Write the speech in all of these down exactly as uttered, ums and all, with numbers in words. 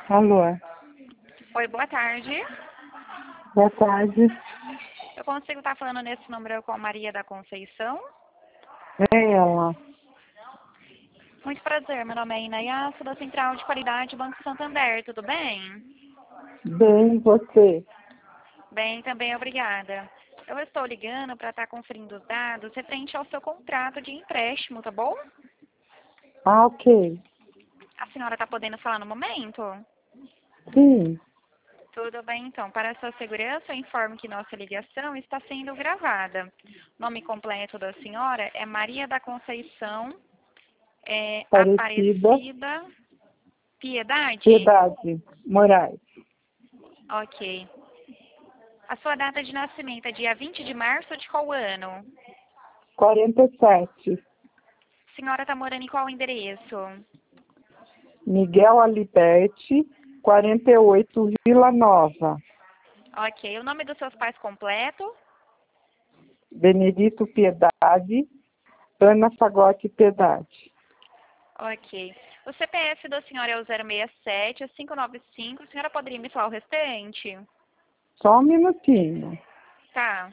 Alô, Oi, boa tarde. boa tarde. Eu consigo estar falando nesse número com a Maria da Conceição? É ela. Muito prazer, meu nome é Inaya, sou da Central de Qualidade Banco Santander, tudo bem? Bem, você? Bem, também, obrigada. Eu estou ligando para estar conferindo os dados referente ao seu contrato de empréstimo, tá bom? Ah, ok. A senhora está podendo falar no momento? Sim, Tudo bem, então. Para a sua segurança, eu informo que nossa ligação está sendo gravada. O nome completo da senhora é Maria da Conceição é, Parecida. Aparecida Piedade? Piedade Moraes. Ok. A sua data de nascimento é dia vinte de março de qual ano? quarenta e sete. A senhora está morando em qual endereço? Miguel Aliberti, quarenta e oito, Vila Nova. Ok. O nome dos seus pais completo? Benedito Piedade, Ana Fagote Piedade. Ok. O C P F da senhora é o zero seis sete, cinco nove cinco. A senhora poderia me falar o restante? Só um minutinho. Tá.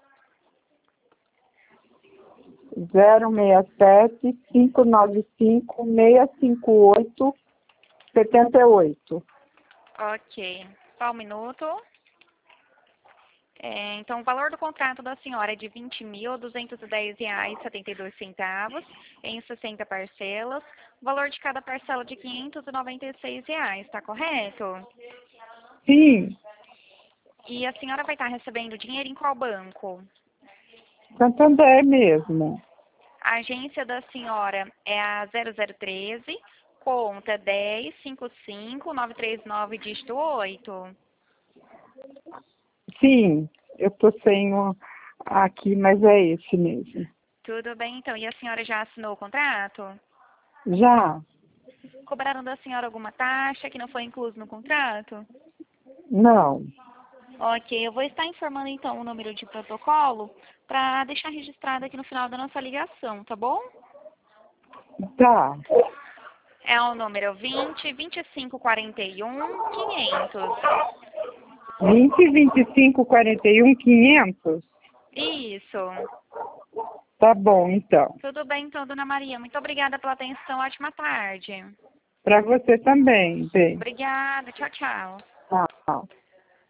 zero seis sete, cinco nove cinco, seis cinco oito, sete oito. Ok. Só um minuto. É, então, o valor do contrato da senhora é de vinte mil duzentos e dez reais e setenta e dois centavos em sessenta parcelas. O valor de cada parcela de quinhentos e noventa e seis reais, está correto? Sim, E a senhora vai estar recebendo dinheiro em qual banco? Santander mesmo. A agência da senhora é a zero zero treze, conta dez cinco cinco nove três nove, dígito oito. Sim, eu tô sem o aqui, mas é esse mesmo. Tudo bem, então. E a senhora já assinou o contrato? Já? Cobraram da senhora alguma taxa que não foi incluso no contrato? Não. Ok, eu vou estar informando então o número de protocolo para deixar registrado aqui no final da nossa ligação, tá bom? Tá. É o número vinte, vinte e cinco, quarenta e um, quinhentos. vinte, vinte e cinco, quarenta e um, quinhentos? Isso. Tá bom, então. Tudo bem então, dona Maria. Muito obrigada pela atenção. Ótima tarde. Para você também, bem. Obrigada. Tchau, tchau. Tchau.